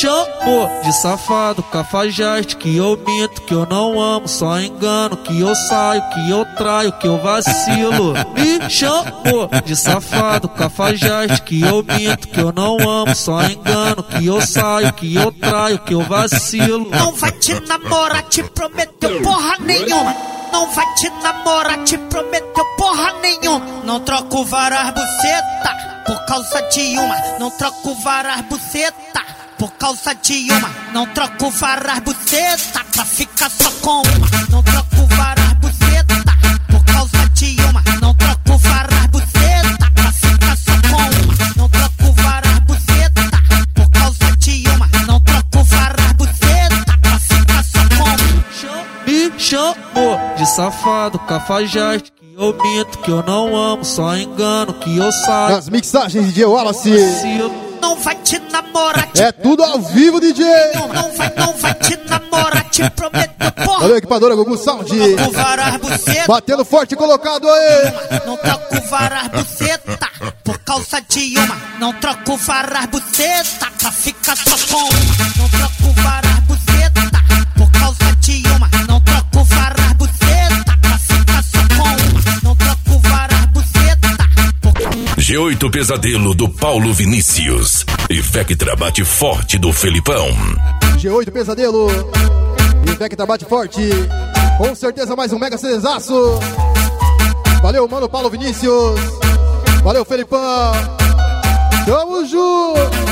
chamou de safado, cafajeste, que eu minto, que eu não amo, só engano, que eu saio, que eu traio, que eu vacilo. Me chamou de safado, cafajeste, que eu minto, que eu não amo, só engano, que eu saio, que eu traio, que eu vacilo. Não vai te namorar, te prometeu porra nenhuma. Não vai te namorar, te prometeu porra nenhuma. Não troco várias buceta por causa de uma. Não troco várias buceta por causa de uma. Não troco várias buceta pra ficar só com uma. Não troco várias buceta por causa de uma. Não troco várias buceta pra ficar só com uma. Não troco várias buceta por causa de uma. Não troco várias buceta pra ficar só com uma. Me chamou de safado, cafajeste, que eu minto, que eu não amo, só engano, que eu saio. Nas mixagens DJ Wallace. Não vai te namorar, é tudo ao vivo, DJ. Não vai te namorar, te prometo, porra. Valeu, equipadora Gugu Sound. Batendo forte, colocado aí. Não troco várias buceta por causa de uma. Não troco várias buceta pra ficar só com uma. Não troco várias buceta por causa de uma. Não troco várias buceta pra ficar só com uma. Não troco várias buceta por... G8 Pesadelo do Paulo Vinícius e Vectra Bate Forte do Felipão. G8 Pesadelo e Vectra Bate Forte. Com certeza mais um mega CDzaço. Valeu, mano, Paulo Vinícius. Valeu, Felipão. Tamo junto.